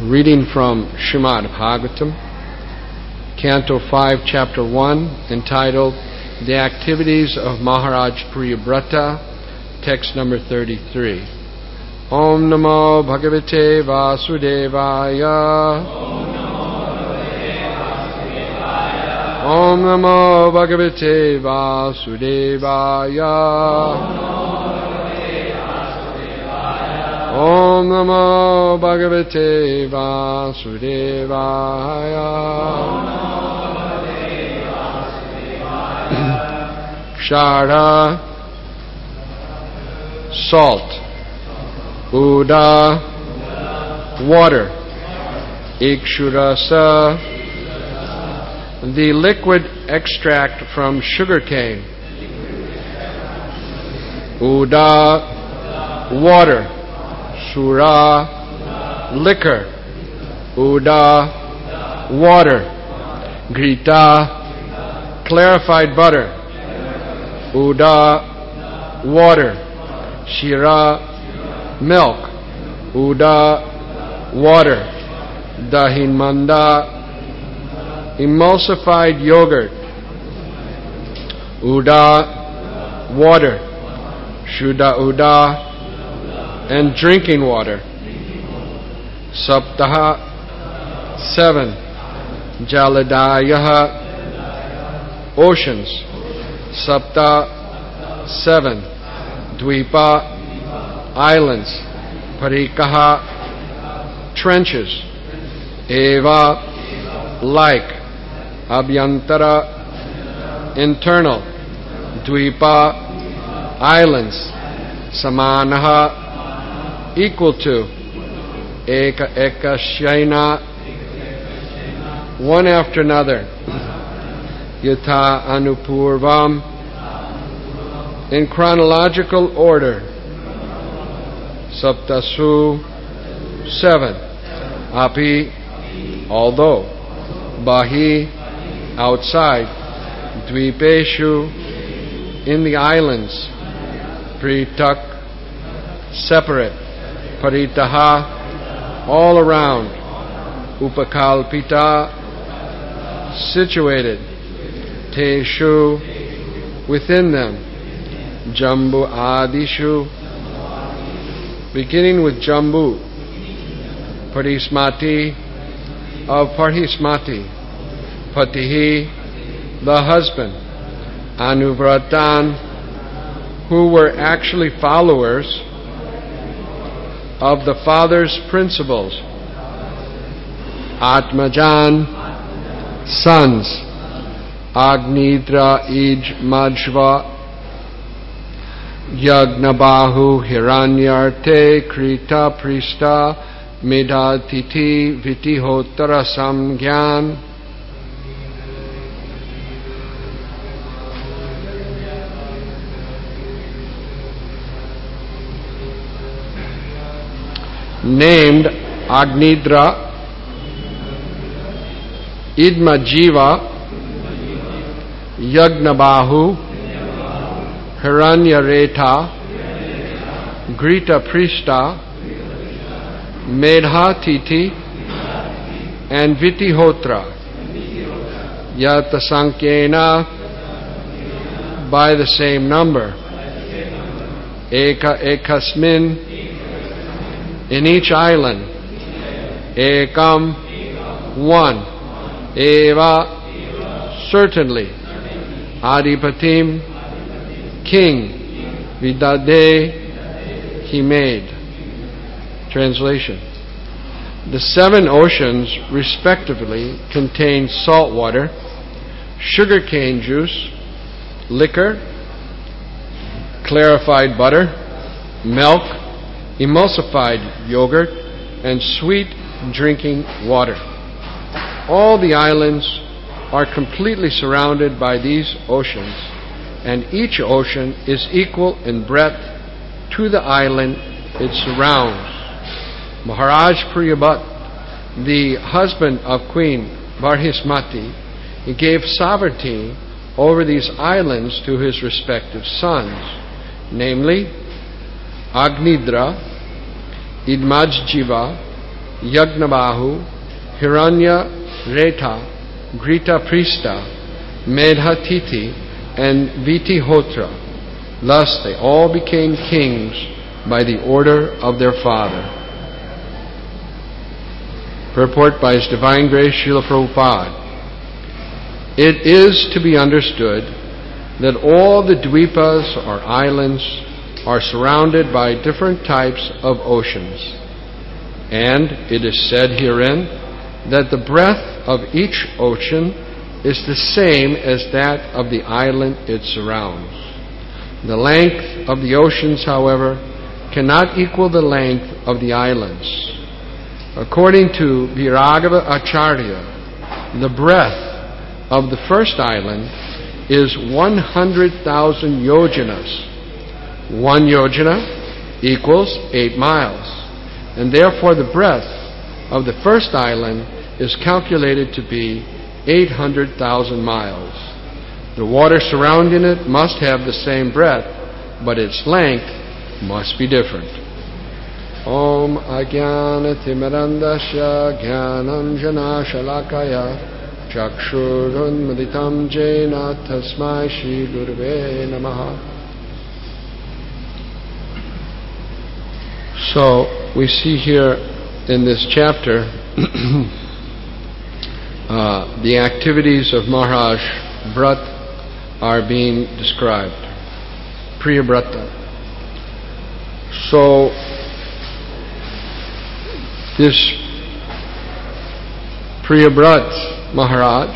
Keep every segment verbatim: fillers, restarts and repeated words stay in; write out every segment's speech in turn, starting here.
Reading from Srimad Bhagavatam, Canto five, Chapter one, entitled The Activities of Maharaj Priyabrata, text number thirty-three. Om Namo Bhagavate Vasudevaya. Om Namo Bhagavate Vasudevaya. Om Namo Bhagavate Vasudevaya. Kshara, salt. Uda, water. Ikshurasa, the liquid extract from sugarcane. Uda, water. Sura, liquor. Uda, water. Grita, clarified butter. Uda, water. Shira, milk. Uda, water. Dahinmanda, emulsified yogurt. Uda, water. Shuddha uda, and drinking water. Saptaha, seven. Jaladayaha, oceans. Sapta, seven. Dvipa, islands. Parikaha, trenches. Eva, like. Abhyantara, internal. Dvipa, islands. Samanaha, equal to. Eka eka shaina, one after another. Yatha anupurvam, in chronological order. Saptasu, seven. Api, although. Bahi, outside. Dvipeshu, in the islands. Pritak, separate. Paritaha, all around. Upakalpita, situated. Teshu, within them. Jambu adishu, beginning with Jambu. Parismati, of Parismati. Patihi, the husband. Anuvratan, who were actually followers of the father's principles. Atmajan, sons. Agnidra ij majva. Yagnabahu hiranyarte krita prista medhatiti vitihotara samgyan. Named Agnidra, Idmajiva, Yagnabahu, Hiranyareta, Grita Prista, Medhatiti, and Vitihotra. Yatasankhena, by the same number. Eka ekasmin, in each island. Ekam, one. Eva, certainly. Adipatim, king. Vidade, he made. Translation. The seven oceans, respectively, contain salt water, sugarcane juice, liquor, clarified butter, milk, emulsified yogurt, and sweet drinking water. All the islands are completely surrounded by these oceans, and each ocean is equal in breadth to the island it surrounds. Maharaj Priyabrata, the husband of Queen Barhismati, he gave sovereignty over these islands to his respective sons, namely Agnidra, Idmajjiva, Yagnabahu, Hiranya Retha, Grita Prista, Medhatiti, and Vitihotra. Thus they all became kings by the order of their father. Purport by His Divine Grace Srila Prabhupada. It is to be understood that all the dvipas or islands are surrounded by different types of oceans. And it is said herein that the breadth of each ocean is the same as that of the island it surrounds. The length of the oceans, however, cannot equal the length of the islands. According to Viraghava Acharya, the breadth of the first island is one hundred thousand yojanas. One yojana equals eight miles, and therefore the breadth of the first island is calculated to be eight hundred thousand miles. The water surrounding it must have the same breadth, but its length must be different. Om Ajnana Timirandasya Jnananjana Shalakaya Chakshurunmaditam Jena Tasmai Shri Gurave Namaha. So we see here in this chapter uh, the activities of Maharaj Bharat are being described. Priyabrata. So this Priyabrat Maharaj,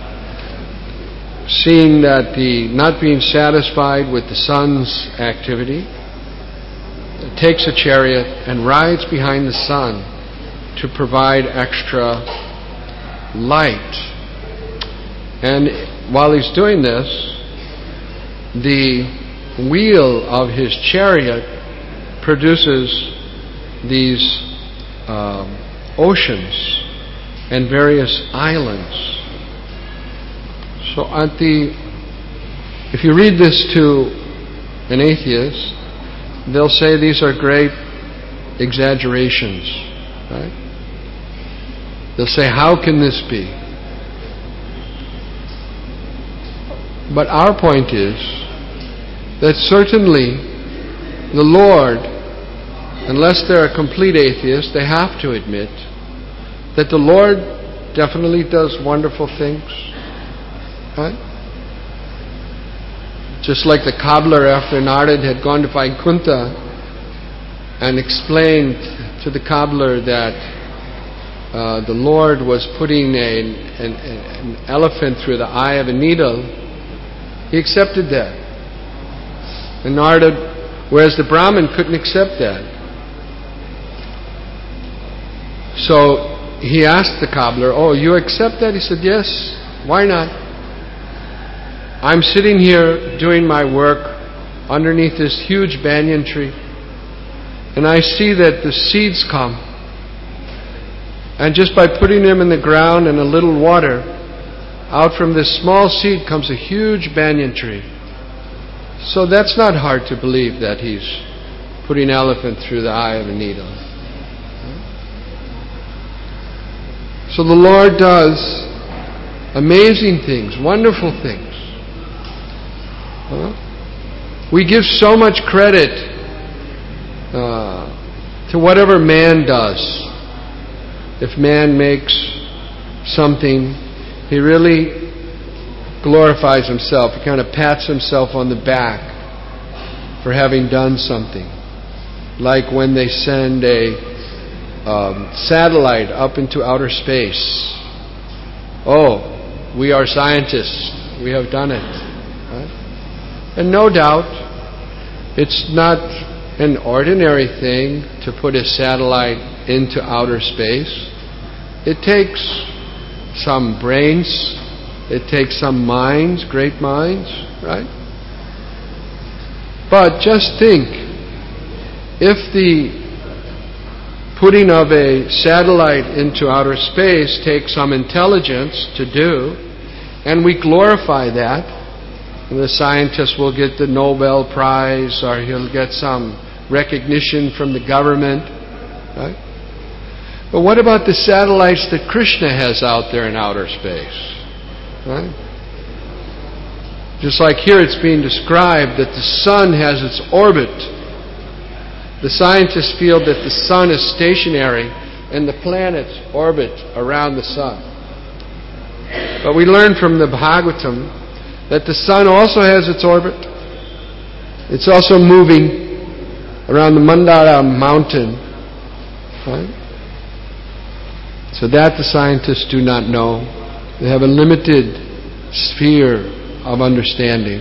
seeing that the not being satisfied with the sun's activity, takes a chariot and rides behind the sun to provide extra light. And while he's doing this, the wheel of his chariot produces these um, oceans and various islands. So at the, if you read this to an atheist, they'll say these are great exaggerations, right? They'll say, how can this be? But our point is that certainly the Lord, unless they're a complete atheist, they have to admit that the Lord definitely does wonderful things, right? Just like the cobbler, after Narad had gone to Vaikuntha and explained to the cobbler that uh, the Lord was putting a, an, an elephant through the eye of a needle, he accepted that. And Narad, whereas the Brahmin couldn't accept that. So he asked the cobbler, oh, you accept that? He said, yes, why not? I'm sitting here doing my work underneath this huge banyan tree, and I see that the seeds come, and just by putting them in the ground and a little water, out from this small seed comes a huge banyan tree. So that's not hard to believe that he's putting an elephant through the eye of a needle. So the Lord does amazing things, wonderful things. Huh? We give so much credit uh, to whatever man does. If man makes something, he really glorifies himself. He kind of pats himself on the back for having done something. Like when they send a Um, satellite up into outer space. Oh, we are scientists. We have done it. Right? And no doubt, it's not an ordinary thing to put a satellite into outer space. It takes some brains. It takes some minds, great minds, right? But just think, if the putting of a satellite into outer space takes some intelligence to do, and we glorify that, and the scientist will get the Nobel Prize, or he'll get some recognition from the government, right? But what about the satellites that Krishna has out there in outer space? Right? Just like here it's being described that the sun has its orbit. The scientists feel that the sun is stationary and the planets orbit around the sun. But we learn from the Bhagavatam that the sun also has its orbit. It's also moving around the Mandara mountain. Right? So that the scientists do not know. They have a limited sphere of understanding.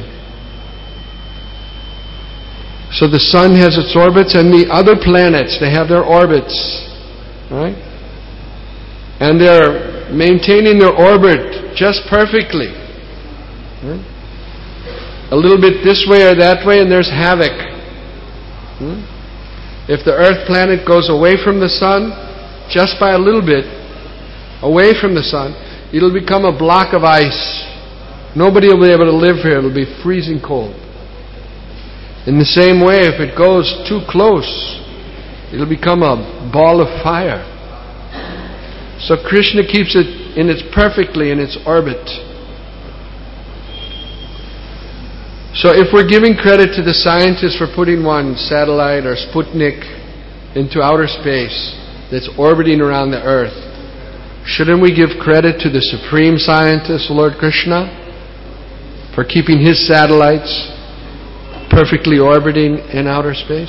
So the sun has its orbits, and the other planets, they have their orbits. Right? And they're maintaining their orbit just perfectly. Right? A little bit this way or that way, and there's havoc. Hmm? If the Earth planet goes away from the sun, just by a little bit, away from the sun, it'll become a block of ice. Nobody will be able to live here. It'll be freezing cold. In the same way, if it goes too close, it'll become a ball of fire. So Krishna keeps it in its perfectly in its orbit. So if we're giving credit to the scientists for putting one satellite or Sputnik into outer space that's orbiting around the Earth, shouldn't we give credit to the supreme scientist, Lord Krishna, for keeping his satellites perfectly orbiting in outer space?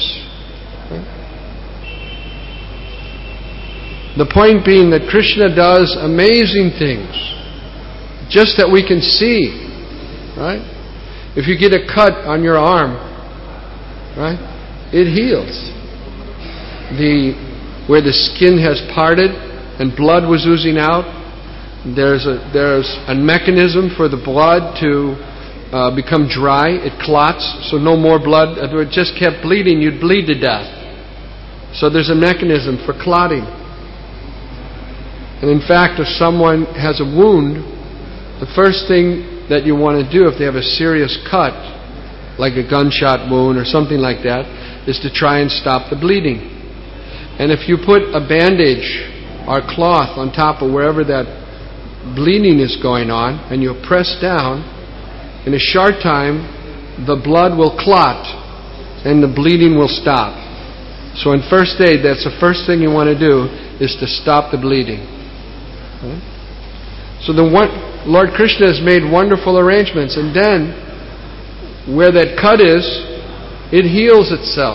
The point being that Krishna does amazing things, just that we can see, right? If you get a cut on your arm, right, it heals. The where the skin has parted and blood was oozing out, there's a there's a mechanism for the blood to uh, become dry. It clots, so no more blood. If it just kept bleeding, you'd bleed to death. So there's a mechanism for clotting. And in fact, if someone has a wound, the first thing that you want to do if they have a serious cut, like a gunshot wound or something like that, is to try and stop the bleeding. And if you put a bandage or cloth on top of wherever that bleeding is going on, and you press down, in a short time, the blood will clot and the bleeding will stop. So in first aid, that's the first thing you want to do, is to stop the bleeding. Okay? So the one, Lord Krishna has made wonderful arrangements, and then where that cut is, it heals itself.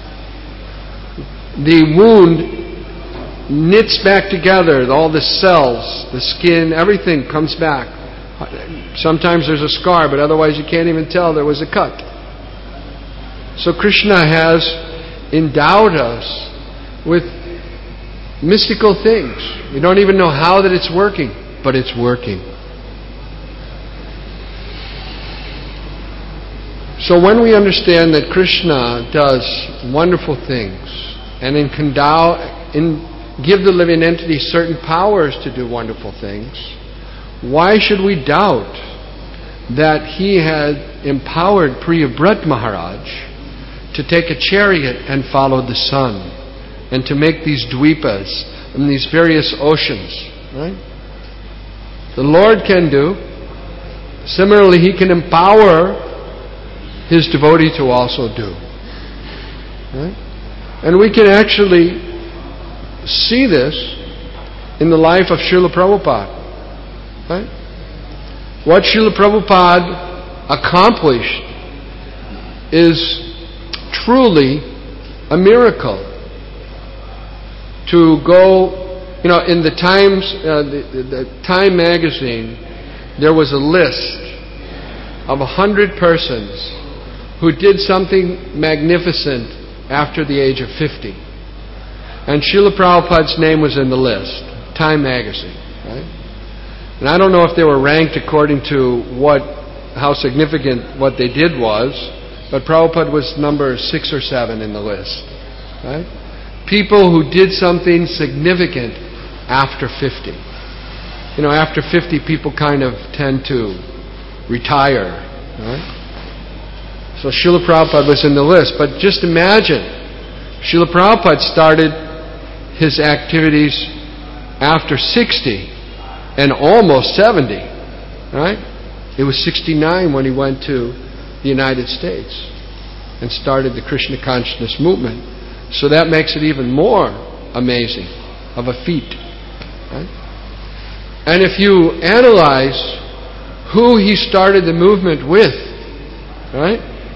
The wound knits back together, all the cells, the skin, everything comes back. Sometimes there's a scar, but otherwise you can't even tell there was a cut. So Krishna has endowed us with mystical things. We don't even know how that it's working, but it's working. So when we understand that Krishna does wonderful things and in endow, in give the living entity certain powers to do wonderful things, why should we doubt that he had empowered Priyabrat Maharaj to take a chariot and follow the sun and to make these dweepas and these various oceans, right? The Lord can do. Similarly, he can empower his devotee to also do. Right? And we can actually see this in the life of Srila Prabhupada. Right? What Srila Prabhupada accomplished is truly a miracle. To go, you know, in the Times, uh, the, the Time magazine, there was a list of a hundred persons who did something magnificent after the age of fifty. And Srila Prabhupada's name was in the list. Time magazine, right? And I don't know if they were ranked according to what, how significant what they did was, but Prabhupada was number six or seven in the list, right? People who did something significant after fifty. You know, after fifty, people kind of tend to retire, right? So Srila Prabhupada was in the list. But just imagine, Srila Prabhupada started his activities after sixty and almost seventy, right? It was sixty-nine when he went to the United States and started the Krishna consciousness movement. So that makes it even more amazing of a feat, right? And if you analyze who he started the movement with, right?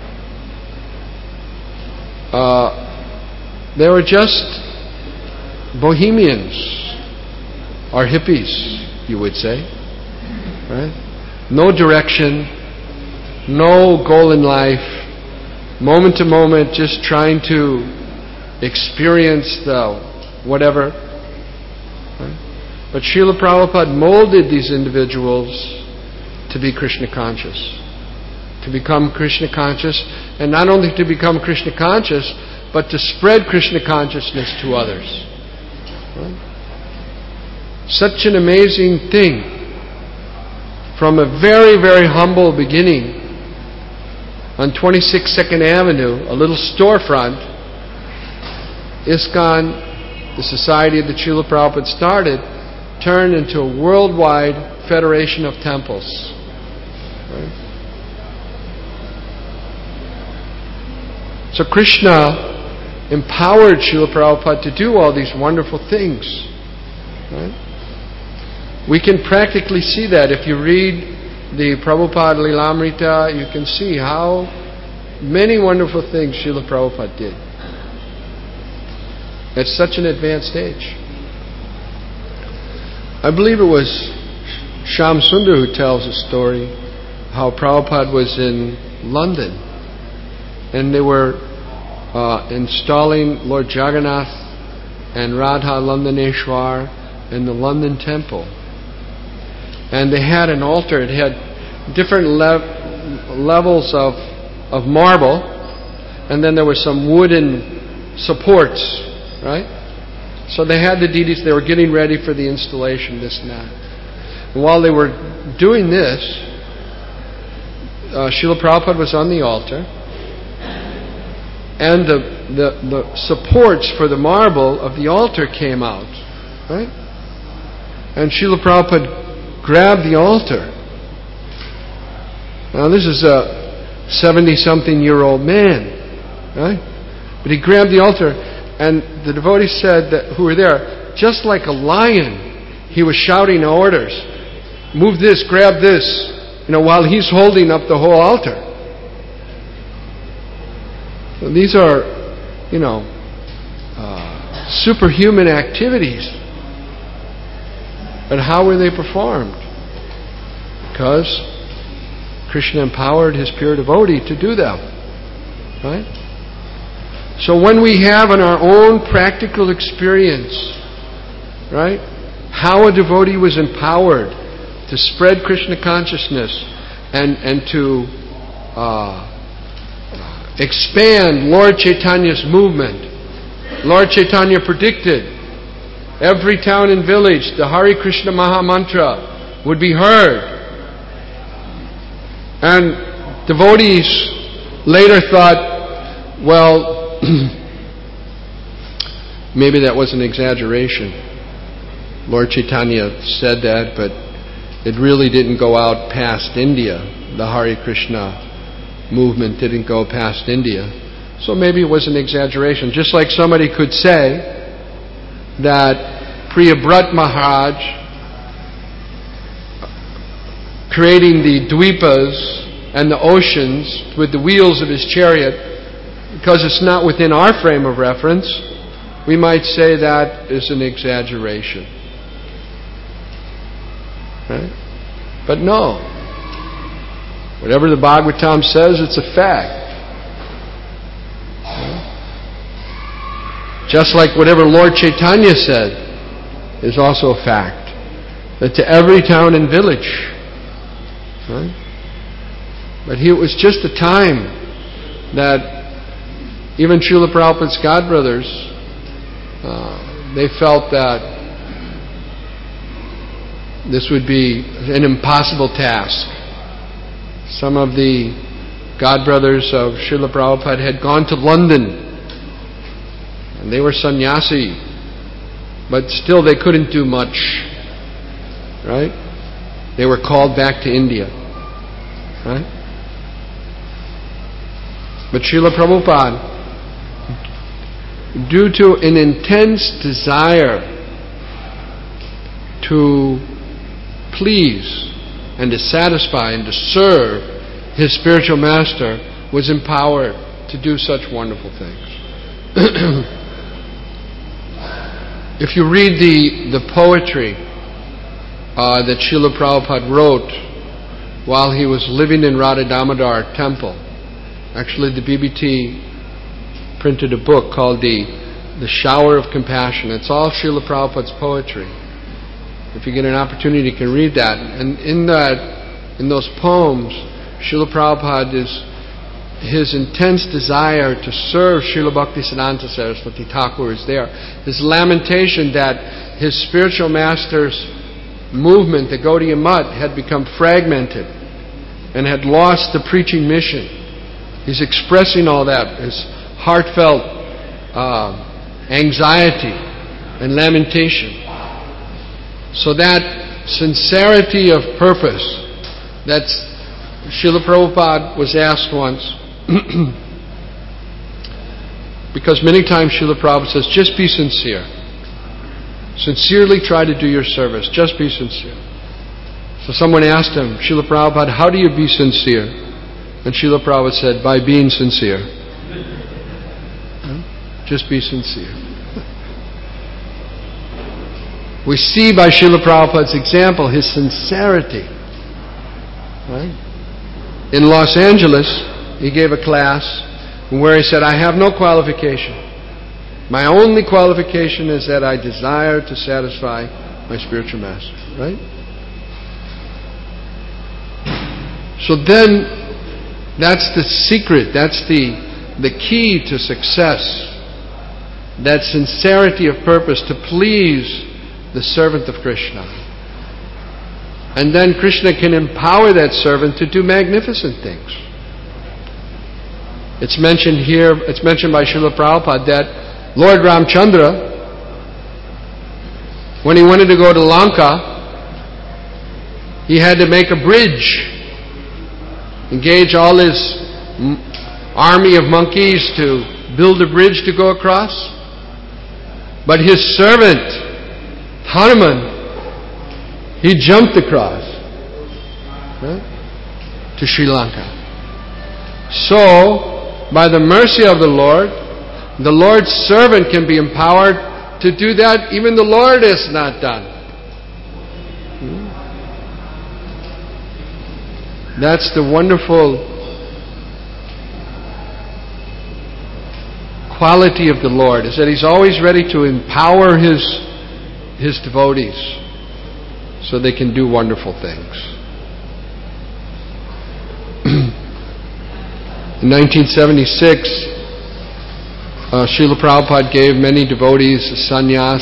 Uh, they were just bohemians or hippies, you would say, right? No direction, no goal in life, moment to moment, just trying to experience the whatever. Right? But Srila Prabhupada molded these individuals to be Krishna conscious, to become Krishna conscious, and not only to become Krishna conscious, but to spread Krishna consciousness to others. Right? Such an amazing thing. From a very, very humble beginning on twenty-six Second Avenue, a little storefront, ISKCON, the society that Srila Prabhupada started, turned into a worldwide federation of temples. Right? So Krishna empowered Srila Prabhupada to do all these wonderful things. Right? We can practically see that. If you read the Prabhupada Lilamrita, you can see how many wonderful things Srila Prabhupada did at such an advanced age. I believe it was Shyam Sundar who tells a story how Prabhupada was in London and they were uh, installing Lord Jagannath and Radha Landaneshwar in the London temple. And they had an altar. It had different le- levels of of marble, and then there were some wooden supports, right? So they had the deities. They were getting ready for the installation, this and that. And while they were doing this, uh, Srila Prabhupada was on the altar, and the, the the supports for the marble of the altar came out, right? And Srila Prabhupada grabbed the altar. Now this is a seventy-something-year-old man, right? But he grabbed the altar, and the devotees said that who were there, just like a lion, he was shouting orders. Move this, grab this, you know, while he's holding up the whole altar. So these are, you know, uh, superhuman activities. But how were they performed? Because Krishna empowered his pure devotee to do them. Right? So when we have in our own practical experience, right, how a devotee was empowered to spread Krishna consciousness and, and to uh, expand Lord Chaitanya's movement. Lord Chaitanya predicted every town and village, the Hare Krishna Maha Mantra would be heard. And devotees later thought, well, maybe that was an exaggeration. Lord Chaitanya said that, but it really didn't go out past India. The Hare Krishna movement didn't go past India. So maybe it was an exaggeration. Just like somebody could say that Priyabrat Maharaj, creating the dweepas and the oceans with the wheels of his chariot, because it's not within our frame of reference, we might say that is an exaggeration. Right? But no. Whatever the Bhagavatam says, it's a fact. Just like whatever Lord Chaitanya said is also a fact. That to every town and village. Right? But he, it was just a time that even Srila Prabhupada's godbrothers, uh, they felt that this would be an impossible task. Some of the godbrothers of Srila Prabhupada had gone to London, and they were sannyasi. but still they couldn't do much. Right? They were called back to India. Right? But Srila Prabhupada, due to an intense desire to please and to satisfy and to serve his spiritual master, was empowered to do such wonderful things. If you read the, the poetry uh, that Srila Prabhupada wrote while he was living in Radha Damodar temple, actually the B B T printed a book called the, the Shower of Compassion. It's all Srila Prabhupada's poetry. If you get an opportunity, you can read that. And in that, in those poems, Srila Prabhupada is his intense desire to serve Srila Bhaktisiddhanta Saraswati Thakur is there. His lamentation that his spiritual master's movement, the Gaudiya Math, had become fragmented and had lost the preaching mission. He's expressing all that, his heartfelt uh, anxiety and lamentation. So that sincerity of purpose, that's Srila Prabhupada was asked once, because many times Srila Prabhupada says, just be sincere. Sincerely try to do your service. Just be sincere. So someone asked him, Srila Prabhupada, how do you be sincere? And Srila Prabhupada said, by being sincere. Just be sincere. We see by Srila Prabhupada's example his sincerity. Right? In Los Angeles, he gave a class where he said, I have no qualification. My only qualification is that I desire to satisfy my spiritual master. Right? So then, that's the secret, that's the, the key to success. That sincerity of purpose to please the servant of Krishna. And then Krishna can empower that servant to do magnificent things. It's mentioned here, it's mentioned by Srila Prabhupada that Lord Ramchandra, when he wanted to go to Lanka, he had to make a bridge, engage all his army of monkeys to build a bridge to go across. But his servant, Hanuman, he jumped across right, to Sri Lanka. So, by the mercy of the Lord, the Lord's servant can be empowered to do that even the Lord has not done. That's the wonderful quality of the Lord, is that He's always ready to empower His, His devotees so they can do wonderful things. In nineteen seventy-six, uh, Srila Prabhupada gave many devotees sannyas.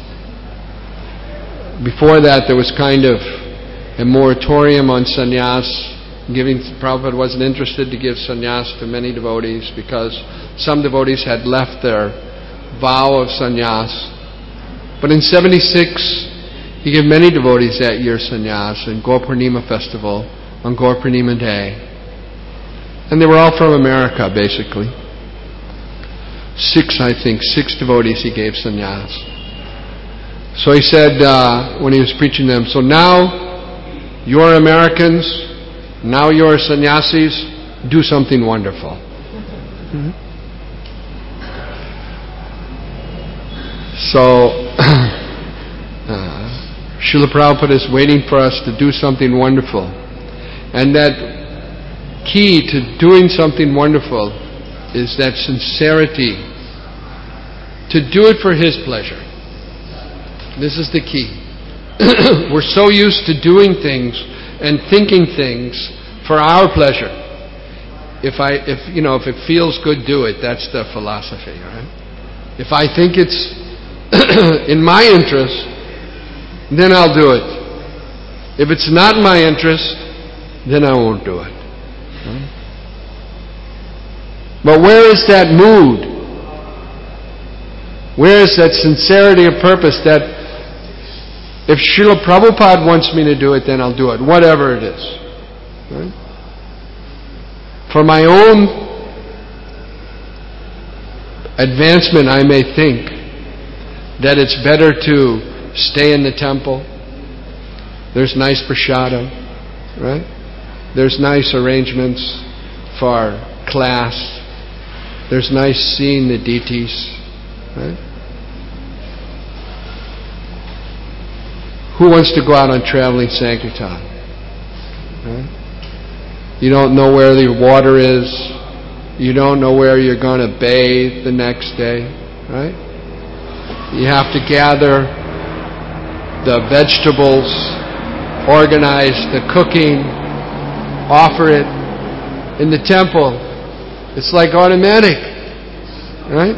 Before that, there was kind of a moratorium on sannyas. Giving, Prabhupada wasn't interested to give sannyas to many devotees because some devotees had left their vow of sannyas. But in seventy-six, he gave many devotees that year sannyas in Gaur Purnima festival on Gaur Purnima day. And they were all from America, basically. Six, I think, six devotees he gave sannyas. So he said, uh, when he was preaching them, so now you're Americans, now you're sannyasis, do something wonderful. Mm-hmm. So, uh, Srila Prabhupada is waiting for us to do something wonderful. And that key to doing something wonderful is that sincerity to do it for His pleasure. This is the key. We're so used to doing things and thinking things for our pleasure. If I, if you know, if it feels good, do it. That's the philosophy, right? If I think it's in my interest, then I'll do it. If it's not in my interest, then I won't do it. But where is that mood? Where is that sincerity of purpose that if Srila Prabhupada wants me to do it, then I'll do it, whatever it is. Right? For my own advancement, I may think that it's better to stay in the temple. There's nice prashadam, right? There's nice arrangements for class. There's nice seeing the deities, right? Who wants to go out on traveling sankirtan? Right? You don't know where the water is. You don't know where you're going to bathe the next day, right? You have to gather the vegetables, organize the cooking, offer it in the temple. It's like automatic, right?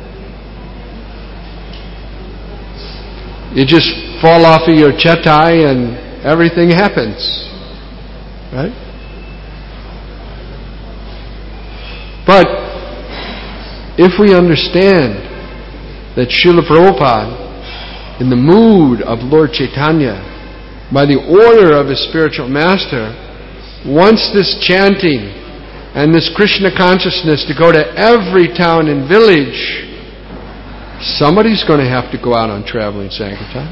You just fall off of your chetai and everything happens, right? But if we understand that Srila Prabhupada, in the mood of Lord Chaitanya, by the order of his spiritual master, wants this chanting and this Krishna consciousness to go to every town and village, somebody's going to have to go out on traveling sankirtan.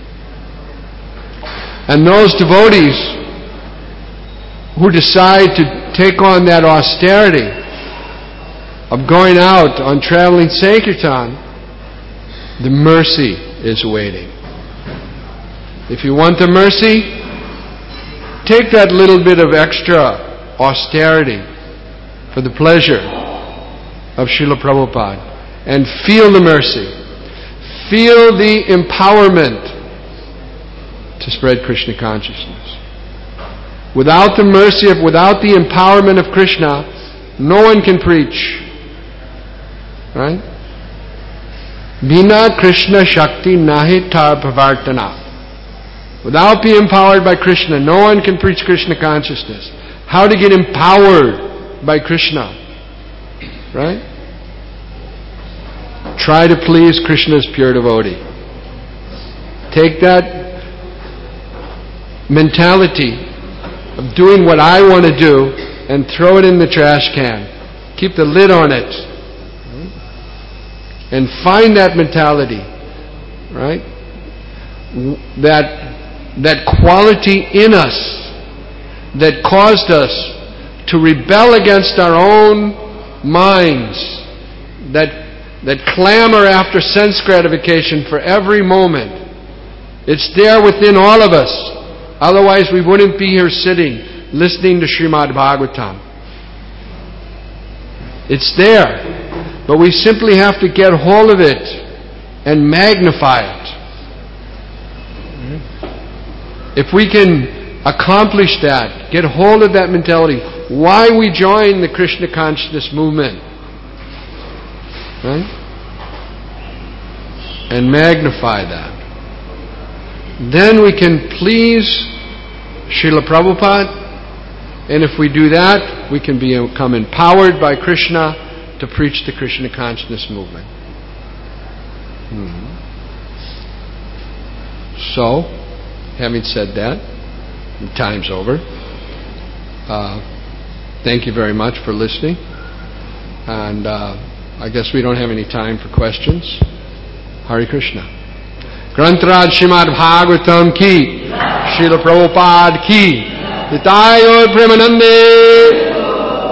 And those devotees who decide to take on that austerity of going out on traveling sankirtan, the mercy is waiting. If you want the mercy, take that little bit of extra austerity for the pleasure of Srila Prabhupada and feel the mercy. Feel the empowerment to spread Krishna consciousness. Without the mercy of, without the empowerment of Krishna, no one can preach. Right? Bina Krishna Shakti Nahi Tar Pravartana. Without being empowered by Krishna, no one can preach Krishna consciousness. How to get empowered by Krishna? Right? Try to please Krishna's pure devotee. Take that mentality of doing what I want to do and throw it in the trash can. Keep the lid on it. And find that mentality, right? That that quality in us that caused us to rebel against our own minds, that that clamor after sense gratification for every moment. It's there within all of us. Otherwise we wouldn't be here sitting, listening to Srimad Bhagavatam. It's there. But we simply have to get hold of it and magnify it. If we can accomplish that, get hold of that mentality, why we join the Krishna consciousness movement, right? And magnify that. Then we can please Srila Prabhupada, and if we do that, we can become empowered by Krishna to preach the Krishna consciousness movement. Mm-hmm. So, having said that, time's over. Uh, thank you very much for listening. And uh, I guess we don't have any time for questions. Hare Krishna. Grantaraj Srimad Bhagavatam ki, Srila Prabhupada ki, Nitaya Premanande.